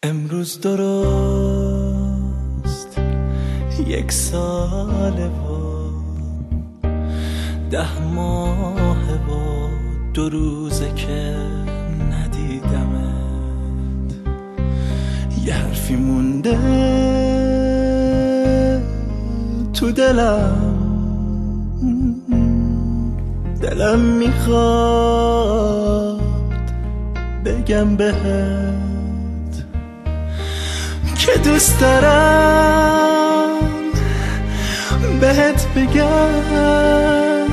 امروز درست 1 ساله و 10 ماهه و 2 روزه که ندیدمت. یه حرفی مونده تو دلم میخواد بگم بهت که دوست دارم بهت بگم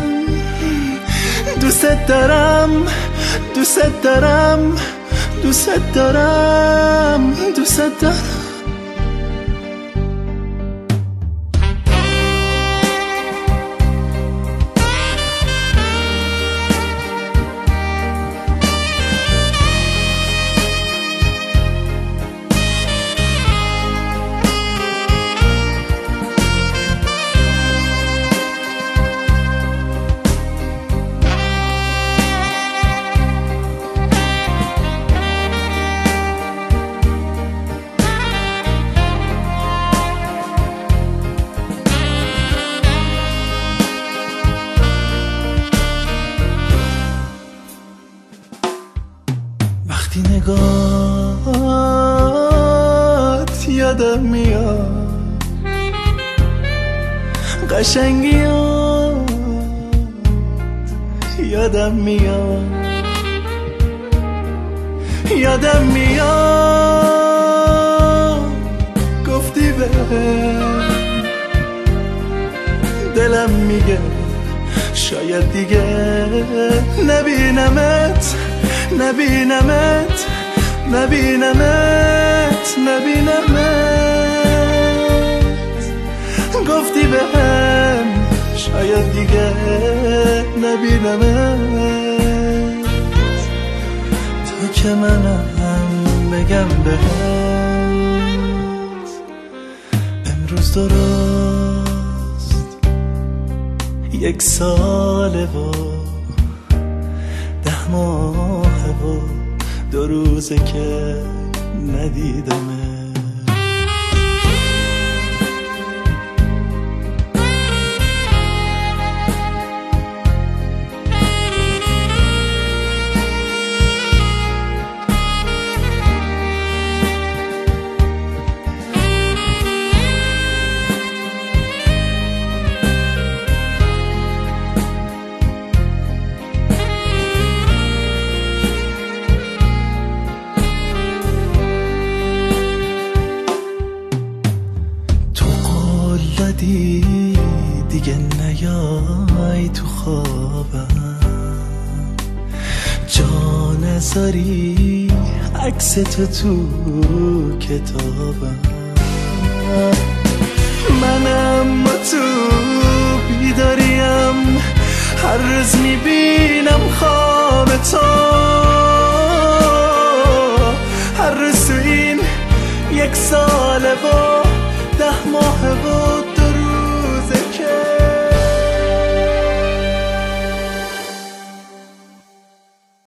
دوست دارم دوست دارم دوست دارم دوست دارم. وقتی نگاهت یادم میاد قشنگیات یادم میاد یادم میاد گفتی بهم دلم میگه شاید دیگه نبینمت نبینمت نبینمت نبینمت. گفتی بهم شاید دیگه نبینمت تا که منم بگم بهت امروز درست 1 ساله و 10 ماهه و 2 روزه که ندیدمت. دیگه نیای تو خوابم جا نذاری عکس تو کتابم. منم با تو بیداریم هر روز میبینم خواب تو هر روز تو این 1 ساله و 10 ماهه و